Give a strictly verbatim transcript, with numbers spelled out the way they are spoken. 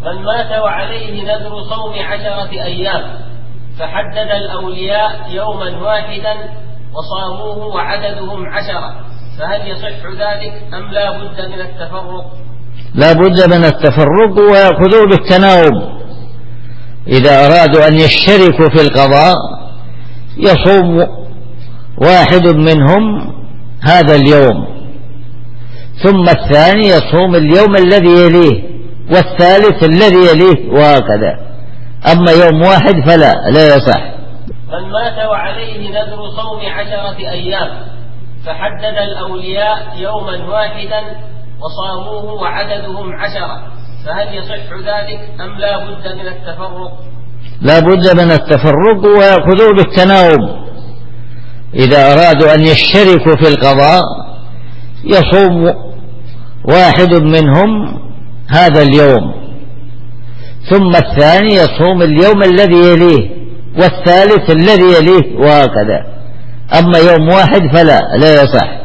من مات وعليه نذر صوم عشرة أيام فحدد الأولياء يوما واحدا وصاموه وعددهم عشرة، فهل يصح ذلك أم لا بد من التفرق؟ لا بد من التفرق، ويأخذوا بالتناوب. إذا أرادوا أن يشتركوا في القضاء يصوم واحد منهم هذا اليوم، ثم الثاني يصوم اليوم الذي يليه، والثالث الذي يليه، وهكذا. أما يوم واحد فلا لا يصح. من مات وعليه نذر صوم عشرة أيام فحدد الأولياء يوما واحدا وصاموه وعددهم عشرة، فهل يصح ذلك أم لا بد من التفرق؟ لا بد من التفرق، ويأخذوا بالتناوب. إذا أرادوا أن يشتركوا في القضاء يصوم واحد منهم هذا اليوم، ثم الثاني يصوم اليوم الذي يليه، والثالث الذي يليه، وهكذا. أما يوم واحد فلا لا يصح.